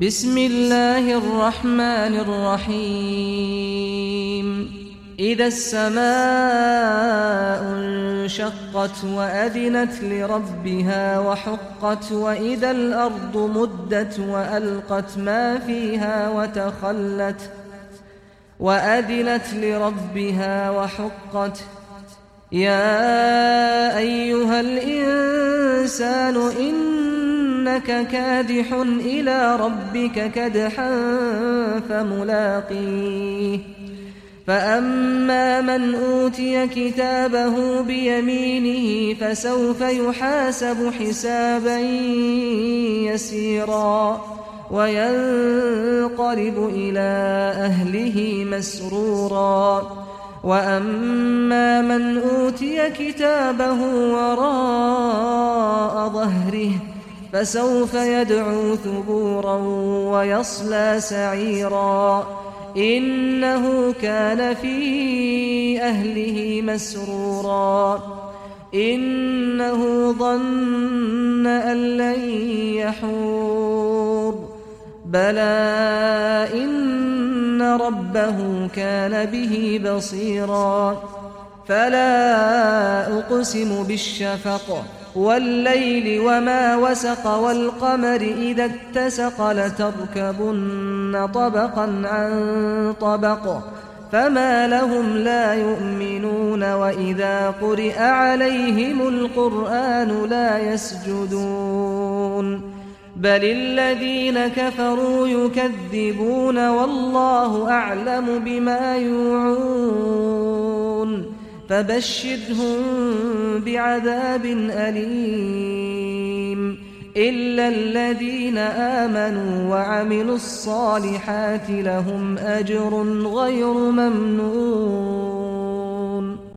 بسم الله الرحمن الرحيم إذا السماء انشقت وأذنت لربها وحقت وإذا الأرض مدت وألقت ما فيها وتخلت وأذنت لربها وحقت يا أيها الإنسان إنك كادح إلى ربك كدحا فملاقيه فأما من أوتي كتابه بيمينه فسوف يحاسب حسابا يسيرا وينقلب إلى أهله مسرورا وأما من أوتي كتابه وراء ظهره فسوف يدعو ثبورا ويصلى سعيرا إنه كان في أهله مسرورا إنه ظن أن لن يحور بلى إن ربه كان به بصيرا فلا أقسم بالشفق والليل وما وسق والقمر إذا اتسق لتركبن طبقا عن طبق فما لهم لا يؤمنون وإذا قرئ عليهم القرآن لا يسجدون بل الذين كفروا يكذبون والله أعلم بما يوعون فبشرهم بعذاب أليم إلا الذين آمنوا وعملوا الصالحات لهم أجر غير ممنون.